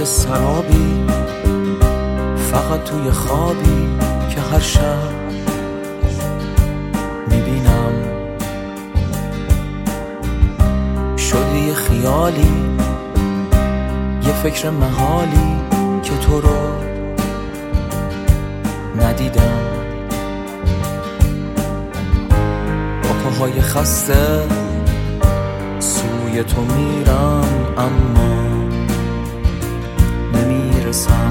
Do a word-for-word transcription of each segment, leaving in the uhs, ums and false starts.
سرابی، فقط توی خوابی که هر شب میبینم. شدی یه خیالی، یه فکر محالی که تو رو ندیدم. با پاهای خسته سوی تو میرم اما نمیرسم.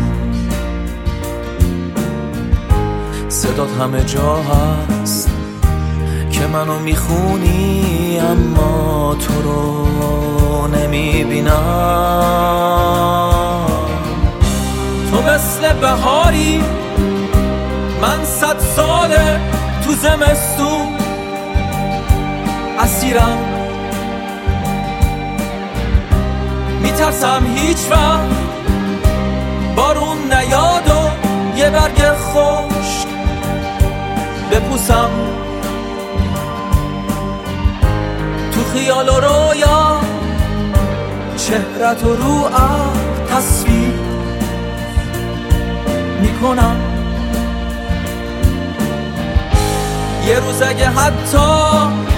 صدات همه جا هست که منو میخونی اما تو رو نمیبینم. تو مثل بهاری، من صد ساله تو زمستون اسیرم. میترسم هیچ وقت بارون نیاد و یه برگ خشک بپوسم. تو خیال و رویا چهرت و رو تصویر میکنم. یه روز اگه حتی